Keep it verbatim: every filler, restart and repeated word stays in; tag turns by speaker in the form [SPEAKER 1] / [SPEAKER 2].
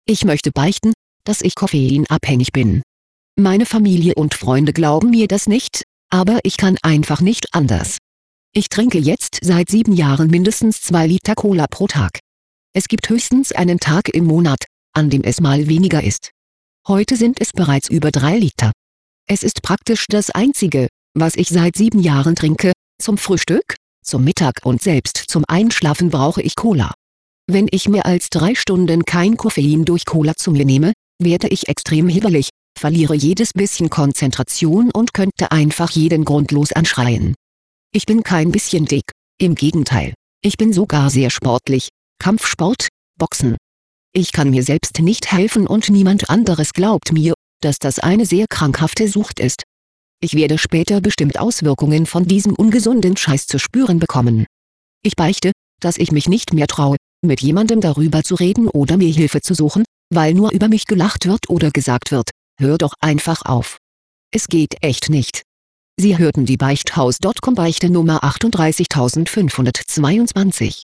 [SPEAKER 1] Ich möchte beichten, dass ich koffeinabhängig bin. Meine Familie und Freunde glauben mir das nicht, aber ich kann einfach nicht anders. Ich trinke jetzt seit sieben Jahren mindestens zwei Liter Cola pro Tag. Es gibt höchstens einen Tag im Monat, an dem es mal weniger ist. Heute sind es bereits über drei Liter. Es ist praktisch das Einzige, was ich seit sieben Jahren trinke. Zum Frühstück, zum Mittag und selbst zum Einschlafen brauche ich Cola. Wenn ich mehr als drei Stunden kein Koffein durch Cola zu mir nehme, werde ich extrem hibbelig, verliere jedes bisschen Konzentration und könnte einfach jeden grundlos anschreien. Ich bin kein bisschen dick, im Gegenteil, ich bin sogar sehr sportlich, Kampfsport, Boxen. Ich kann mir selbst nicht helfen und niemand anderes glaubt mir, dass das eine sehr krankhafte Sucht ist. Ich werde später bestimmt Auswirkungen von diesem ungesunden Scheiß zu spüren bekommen. Ich beichte, dass ich mich nicht mehr traue, mit jemandem darüber zu reden oder mir Hilfe zu suchen, weil nur über mich gelacht wird oder gesagt wird, hör doch einfach auf. Es geht echt nicht. Sie hörten die Beichthaus Punkt com Beichte Nummer achtunddreißigtausendfünfhundertzweiundzwanzig.